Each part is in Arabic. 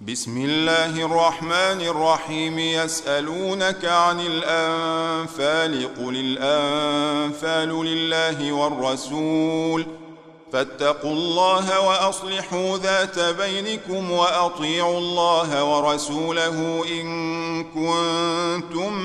بسم الله الرحمن الرحيم. يسألونك عن الأنفال قل الأنفال لله والرسول فاتقوا الله وأصلحوا ذات بينكم وأطيعوا الله ورسوله إن كنتم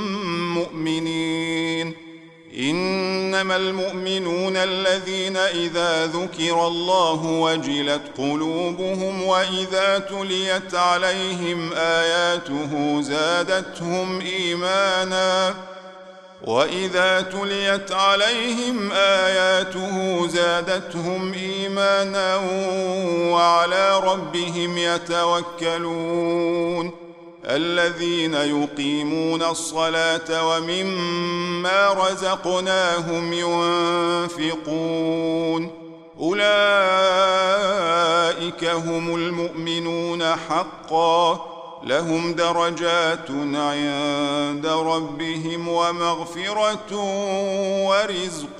مؤمنين. إنما المؤمنون الذين إذا ذكر الله وجلت قلوبهم وإذا تليت عليهم آياته زادتهم إيمانا وعلى ربهم يتوكلون. الذين يقيمون الصلاة ومما رزقناهم ينفقون أولئك هم المؤمنون حقا لهم درجات عند ربهم ومغفرة ورزق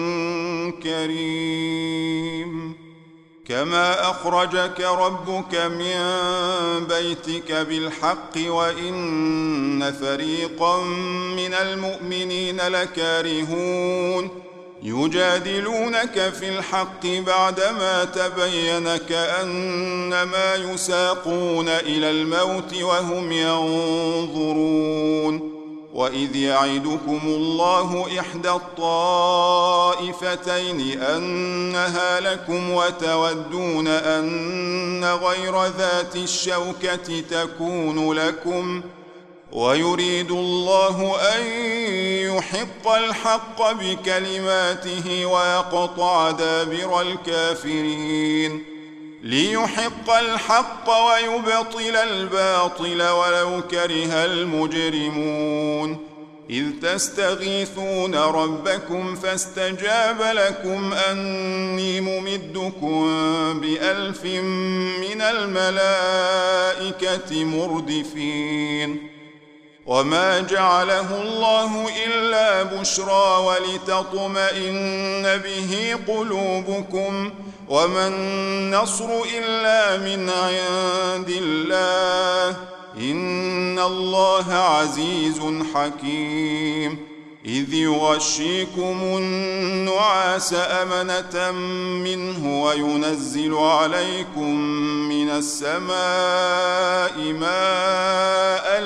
كريم. كما أخرجك ربك من بيتك بالحق وإن فريقا من المؤمنين لكارهون يجادلونك في الحق بعدما تبين كأنما يساقون إلى الموت وهم ينظرون. وإذ يعدكم الله إحدى الطائفتين أنها لكم وتودون أن غير ذات الشوكة تكون لكم ويريد الله أن يحق الحق بكلماته ويقطع دابر الكافرين ليحق الحق ويبطل الباطل ولو كره المجرمون. إذ تستغيثون ربكم فاستجاب لكم أني ممدكم ب1000 من الملائكة مردفين. وما جعله الله إلا بشرى ولتطمئن به قلوبكم وما النصر إلا من عند الله إن الله عزيز حكيم. إذ يغشيكم النعاس أمنة منه وينزل عليكم من السماء ماء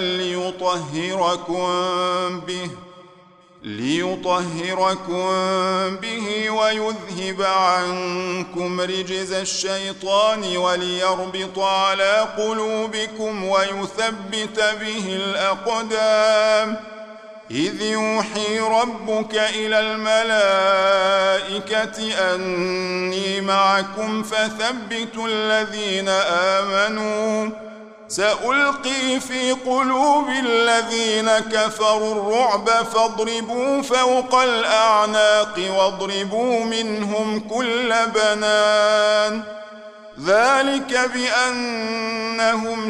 ليطهركم به ويذهب عنكم رجز الشيطان وليربط على قلوبكم ويثبت به الأقدام. إذ يوحي ربك إلى الملائكة أني معكم فثبتوا الذين آمنوا سألقي في قلوب الذين كفروا الرعب فاضربوا فوق الأعناق واضربوا منهم كل بنان. ذلك بأنهم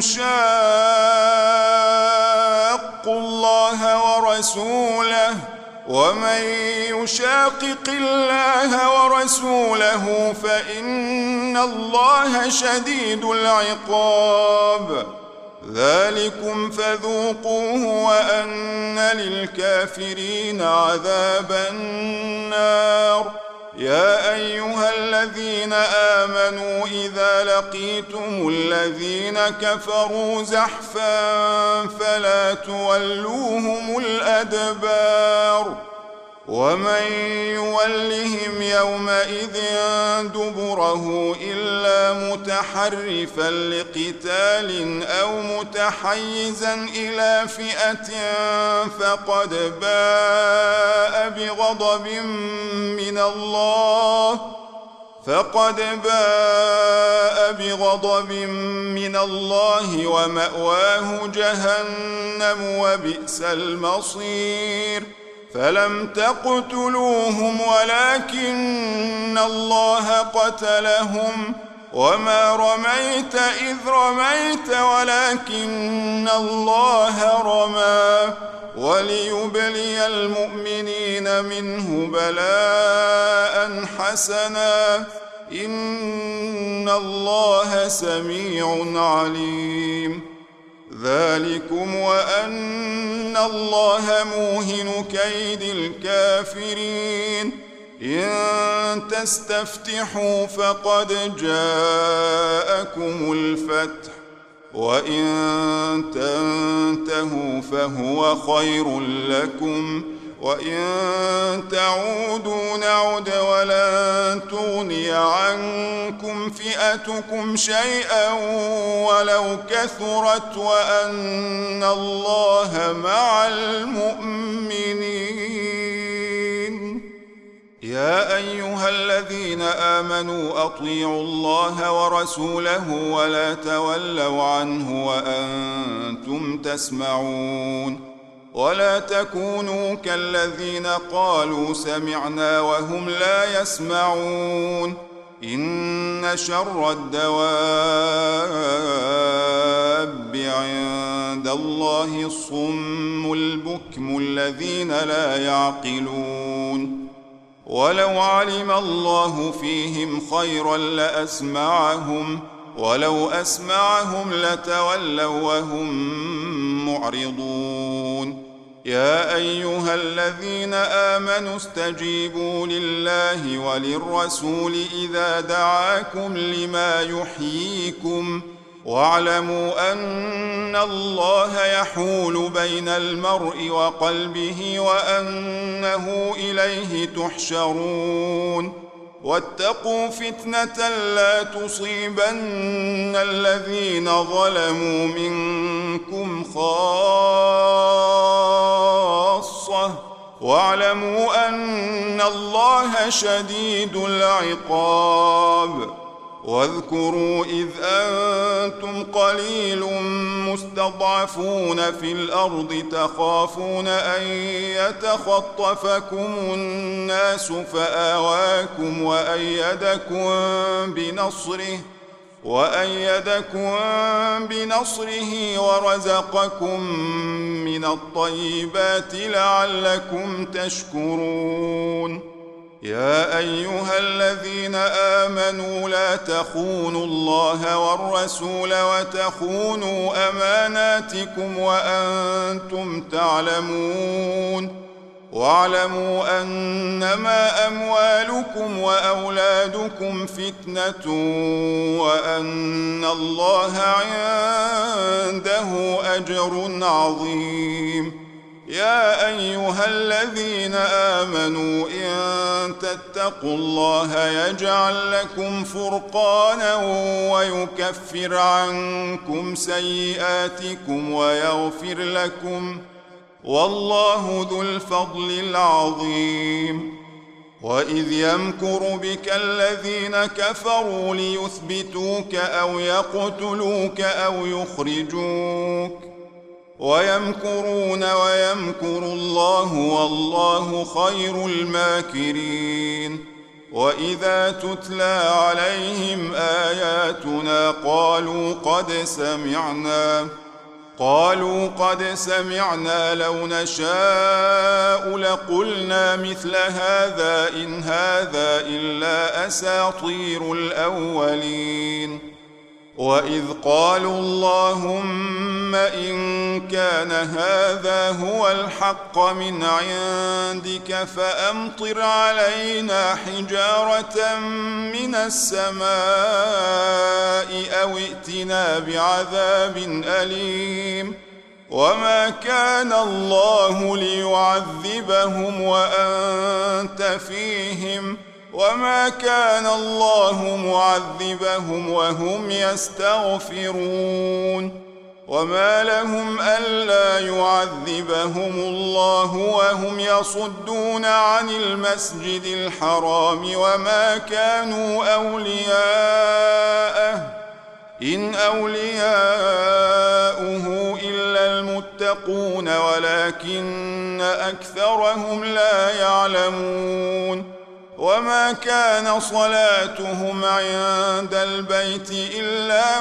شاقوا الله ورسوله ومن يشاقق الله ورسوله فإن الله شديد العقاب. ذلكم فذوقوه وأن للكافرين عذاب النار. يا أيها الذين آمنوا إذا لقيتم الذين كفروا زحفا فلا تولوهم الأدبار. ومن يولهم يومئذ دبره إلا متحرفا لقتال أو متحيزا إلى فئة فقد باء بغضب من الله ومأواه جهنم وبئس المصير. فلم تقتلوهم ولكن الله قتلهم وما رميت إذ رميت ولكن الله رمى وليبلي المؤمنين منه بلاء حسنا إن الله سميع عليم. ذلكم وأن الله موهن كيد الكافرين. إن تستفتحوا فقد جاءكم الفتح وإن تنتهوا فهو خير لكم وإن تعودوا نعد ولن تغني عنكم فئتكم شيئا ولو كثرت وأن الله مع المؤمنين. يا أيها الذين آمنوا أطيعوا الله ورسوله ولا تولوا عنه وأنتم تسمعون. ولا تكونوا كالذين قالوا سمعنا وهم لا يسمعون. إن شر الدواب عند الله الصم البكم الذين لا يعقلون. ولو علم الله فيهم خيرا لأسمعهم ولو أسمعهم لتولوا وهم معرضون. يا أيها الذين آمنوا استجيبوا لله وللرسول إذا دعاكم لما يحييكم واعلموا أن الله يحول بين المرء وقلبه وأنه إليه تحشرون. واتقوا فتنة لا تصيبن الذين ظلموا منكم خاصة واعلموا أن الله شديد العقاب. واذكروا إذ أنتم قليل مستضعفون في الأرض تخافون أن يتخطفكم الناس فآواكم وأيدكم بنصره ورزقكم من الطيبات لعلكم تشكرون. يا أيها الذين آمنوا لا تخونوا الله والرسول وتخونوا أماناتكم وأنتم تعلمون. واعلموا أنما أموالكم وأولادكم فتنة وأن الله عنده أجر عظيم. يا أيها الذين آمنوا إن تتقوا الله يجعل لكم فرقانا ويكفر عنكم سيئاتكم ويغفر لكم والله ذو الفضل العظيم. وإذ يمكر بك الذين كفروا ليثبتوك أو يقتلوك أو يخرجوك ويمكرون ويمكر الله والله خير الماكرين. وإذا تتلى عليهم آياتنا قالوا قد سمعنا لو نشاء لقلنا مثل هذا إن هذا إلا أساطير الأولين. وإذ قالوا اللهم إن كان هذا هو الحق من عندك فأمطر علينا حجارة من السماء أو ائتنا بعذاب أليم. وما كان الله ليعذبهم وأنت فيهم وما كان الله معذبهم وهم يستغفرون. وما لهم ألا يعذبهم الله وهم يصدون عن المسجد الحرام وما كانوا أولياءه إن أولياؤه إلا المتقون ولكن أكثرهم لا يعلمون. وما كان صلاتهم عند البيت إلا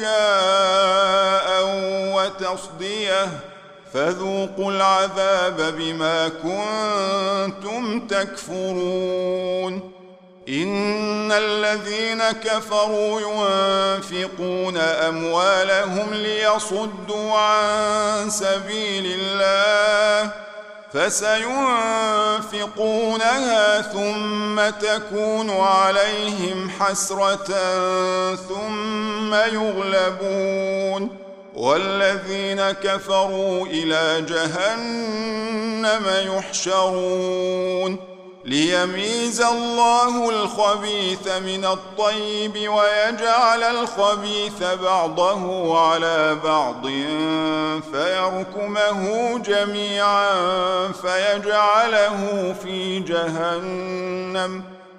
مكاء وتصدية فذوقوا العذاب بما كنتم تكفرون. إن الذين كفروا ينفقون أموالهم ليصدوا عن سبيل الله فسينفقونها ثم تكون عليهم حسرة ثم يغلبون والذين كفروا إلى جهنم يحشرون ليميز الله الخبيث من الطيب ويجعل الخبيث بعضه على بعض فيركمه جميعا فيجعله في جهنم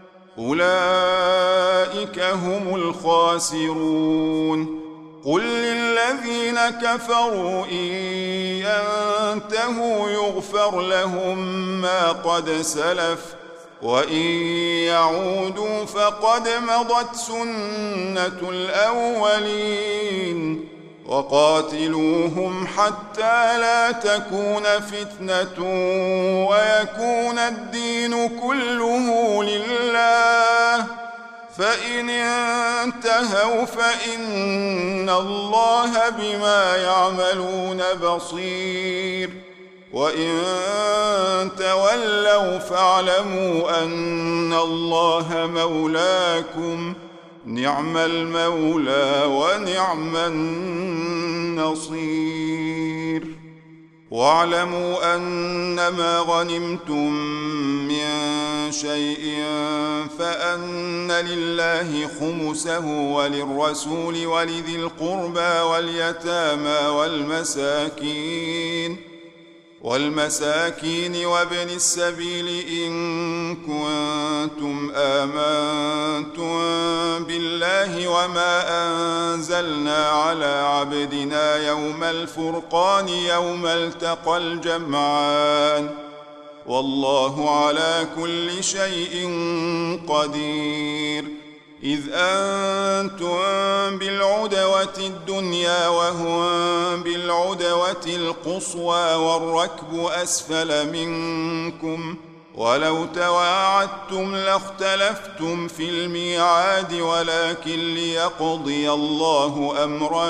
أولئك هم الخاسرون قل للذين كفروا إن ينتهوا يغفر لهم ما قد سلف وإن يعودوا فقد مضت سنة الأولين وقاتلوهم حتى لا تكون فتنة ويكون الدين كله لله فإن انتهوا فإن الله بما يعملون بصير وإن تولوا فاعلموا أن الله مولاكم نعم المولى ونعم النصير واعلموا أنما غنمتم من شيء فأن لله خمسه وللرسول ولذي القربى واليتامى والمساكين وابن السبيل إن كنتم آمنتم بالله وما أنزلنا على عبدنا يوم الفرقان يوم التقى الجمعان والله على كل شيء قدير إذ أنتم بالعدوة الدنيا وهم بالعدوة القصوى والركب أسفل منكم ولو تواعدتم لاختلفتم في الميعاد ولكن ليقضي الله أمرا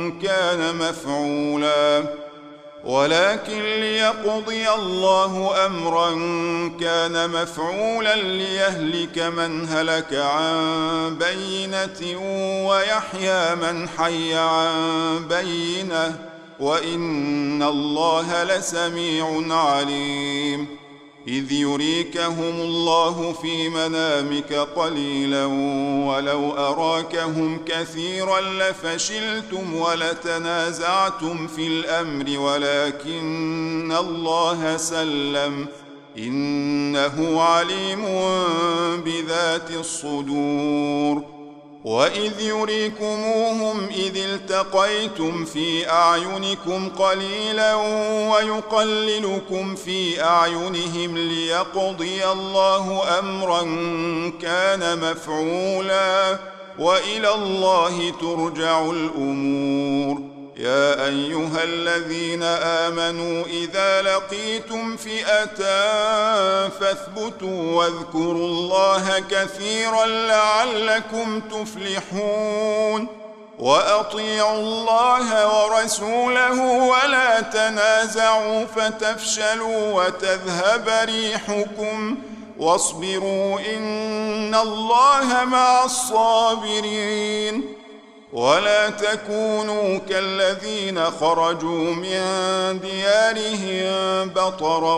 كان مفعولا ليهلك من هلك عن بينة ويحيى من حي عن بينة وإن الله لسميع عليم إذ يريكهم الله في منامك قليلا ولو أراكهم كثيرا لفشلتم ولتنازعتم في الأمر ولكن الله سلم إنه عليم بذات الصدور وإذ يريكموهم إذ التقيتم في أعينكم قليلا ويقللكم في أعينهم ليقضي الله أمرا كان مفعولا وإلى الله ترجع الأمور يا أيها الذين آمنوا إذا لقيتم فئة فاثبتوا واذكروا الله كثيرا لعلكم تفلحون وأطيعوا الله ورسوله ولا تنازعوا فتفشلوا وتذهب ريحكم واصبروا إن الله مع الصابرين ولا تكونوا كالذين خرجوا من ديارهم بطرا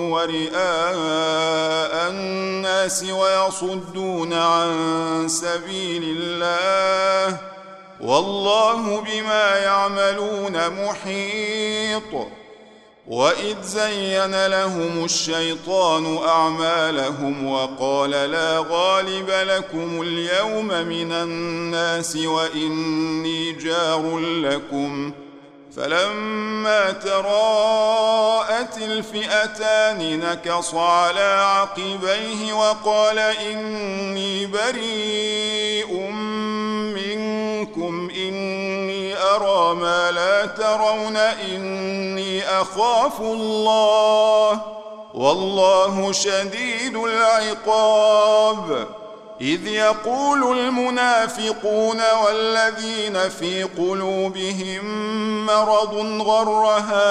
ورئاء الناس ويصدون عن سبيل الله والله بما يعملون محيط وإذ زين لهم الشيطان أعمالهم وقال لا غالب لكم اليوم من الناس وإني جار لكم فلما تراءت الفئتان نكص على عقبيه وقال إني بريء منكم إني أرى ما لا ترون إني أخاف الله والله شديد العقاب إذ يقول المنافقون والذين في قلوبهم مرض غر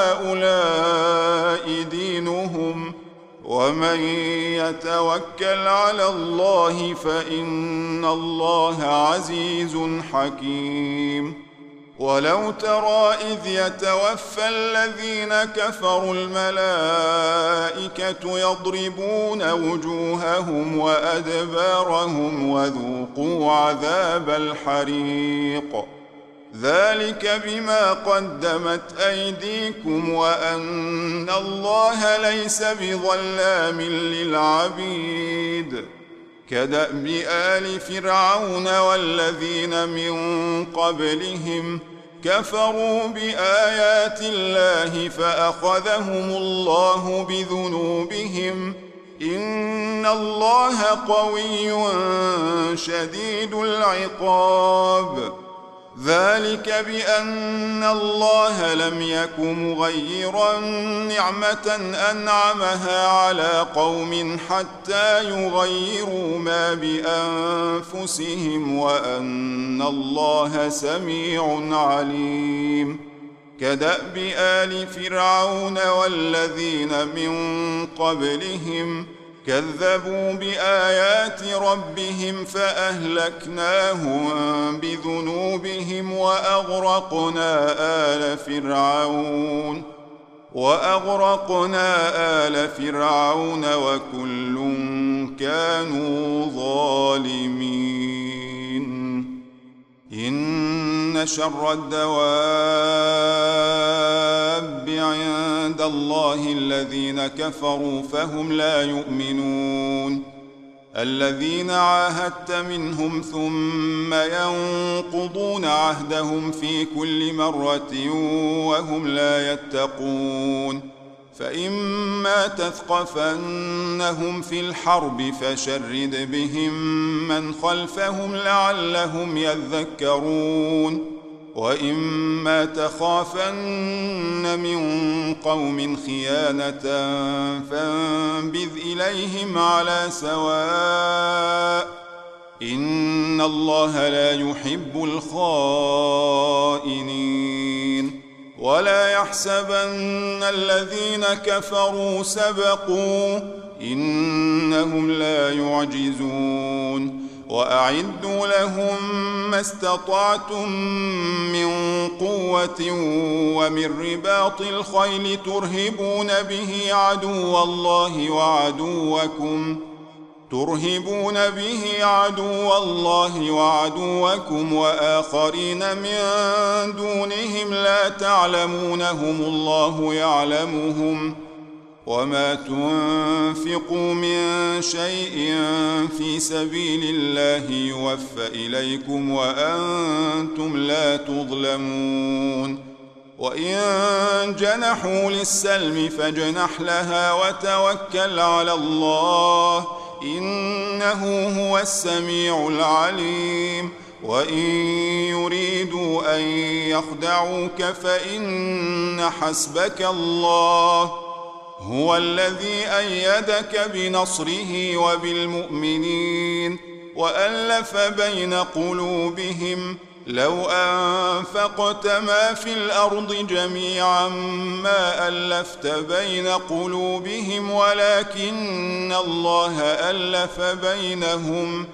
هؤلاء دينهم ومن يتوكل على الله فإن الله عزيز حكيم. ولو ترى إذ يتوفى الذين كفروا الملائكة يضربون وجوههم وأدبارهم وذوقوا عذاب الحريق ذلك بما قدمت أيديكم وأن الله ليس بظلام للعبيد. كدأب آل فرعون والذين من قبلهم كفروا بآيات الله فأخذهم الله بذنوبهم إن الله قوي شديد العقاب. ذلك بأن الله لم يك مغيرا نعمة أنعمها على قوم حتى يغيروا ما بأنفسهم وأن الله سميع عليم. كدأب آل فرعون والذين من قبلهم كذبوا بآيات ربهم فأهلكناهم بذنوبهم وأغرقنا آل فرعون وكل كانوا ظالمين. إن شر الدواب عند الله الذين كفروا فهم لا يؤمنون. الذين عاهدت منهم ثم ينقضون عهدهم في كل مرة وهم لا يتقون. فإما تثقفنهم في الحرب فشرد بهم من خلفهم لعلهم يذكرون. وإما تخافن من قوم خيانة فانبذ إليهم على سواء إن الله لا يحب الخائنين. ولا يحسبن الذين كفروا سبقوا إنهم لا يعجزون. وأعدوا لهم ما استطعتم من قوة ومن رباط الخيل ترهبون به عدو الله وعدوكم وآخرين من دونهم لا تعلمونهم الله يعلمهم. وما تنفقوا من شيء في سبيل الله يوفى إليكم وأنتم لا تظلمون. وإن جنحوا للسلم فاجنح لها وتوكل على الله إنه هو السميع العليم. وإن يريدوا أن يخدعوك فإن حسبك الله هو الذي أيدك بنصره وبالمؤمنين وألف بين قلوبهم لو أنفقت ما في الأرض جميعا ما ألفت بين قلوبهم ولكن الله ألف بينهم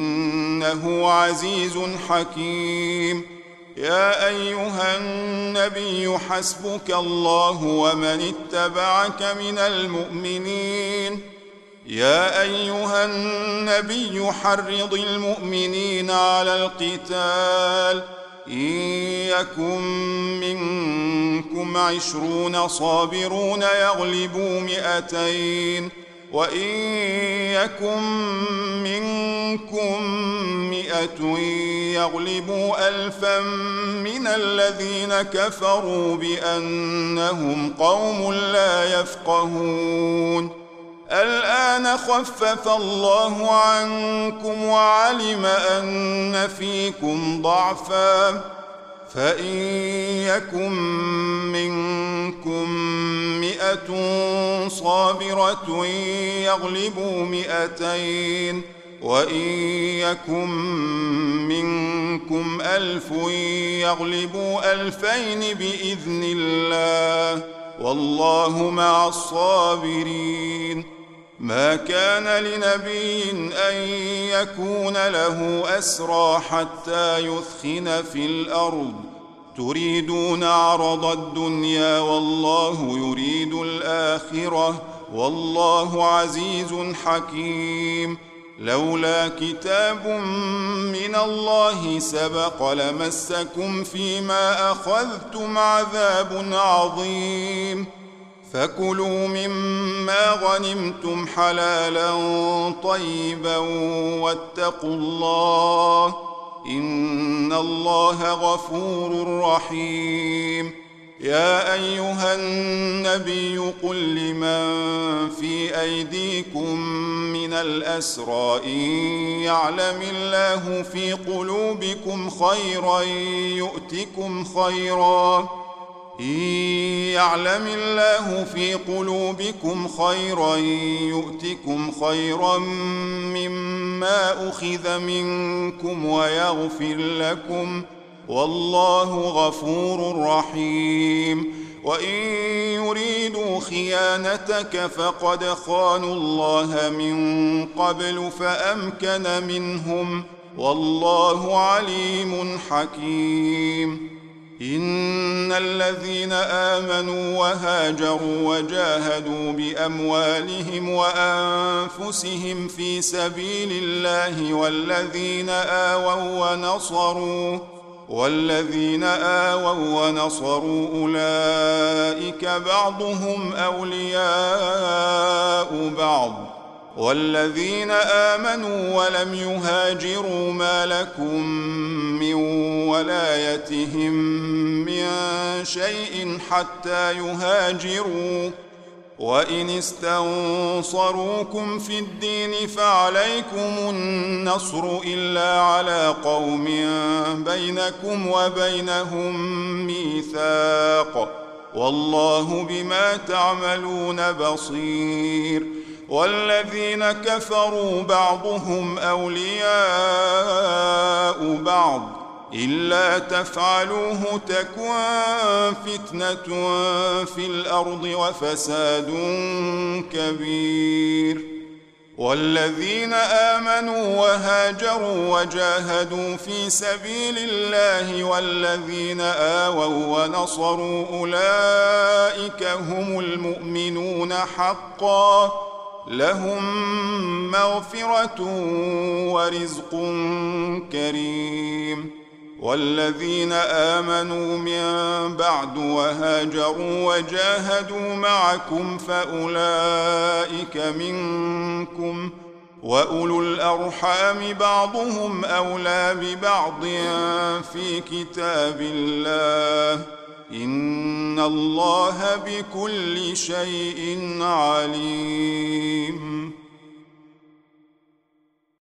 إنه عزيز حكيم. يا أيها النبي حسبك الله ومن اتبعك من المؤمنين. يا أيها النبي حرض المؤمنين على القتال إن يكن منكم 20 صابرون يغلبوا 200 وإن يكن منكم 100 يغلبوا 1000 من الذين كفروا بأنهم قوم لا يفقهون. الآن خفف الله عنكم وعلم أن فيكم ضعفا فإن يكن منكم 100 صابرة يغلبوا 200 وإن يكن منكم 1000 يغلبوا 2000 بإذن الله والله مع الصابرين. ما كان لنبي أن يكون له أسرى حتى يثخن في الأرض تريدون عرض الدنيا والله يريد الآخرة والله عزيز حكيم. لولا كتاب من الله سبق لمسكم فيما أخذتم عذاب عظيم. فكلوا مما غنمتم حلالا طيبا واتقوا الله إن الله غفور رحيم. يا أيها النبي قل لمن في أيديكم من الأسرى إن يعلم الله في قلوبكم خيرا يؤتكم خيرا مما أخذ منكم ويغفر لكم والله غفور رحيم. وإن يريدوا خيانتك فقد خانوا الله من قبل فأمكن منهم والله عليم حكيم. إن الذين آمنوا وهاجروا وجاهدوا بأموالهم وأنفسهم في سبيل الله والذين آووا ونصروا أولئك بعضهم أولياء بعض والذين آمنوا ولم يهاجروا ما لكم من ولايتهم من شيء حتى يهاجروا وإن استنصروكم في الدين فعليكم النصر إلا على قوم بينكم وبينهم ميثاق والله بما تعملون بصير. والذين كفروا بعضهم أولياء بعض إلا تفعلوه تكن فتنة في الأرض وفساد كبير. والذين آمنوا وهاجروا وجاهدوا في سبيل الله والذين آووا ونصروا أولئك هم المؤمنون حقا لهم مغفرة ورزق كريم. والذين آمنوا من بعد وهاجروا وجاهدوا معكم فأولئك منكم وأولو الأرحام بعضهم أولى ببعض في كتاب الله إن الله بكل شيء عليم.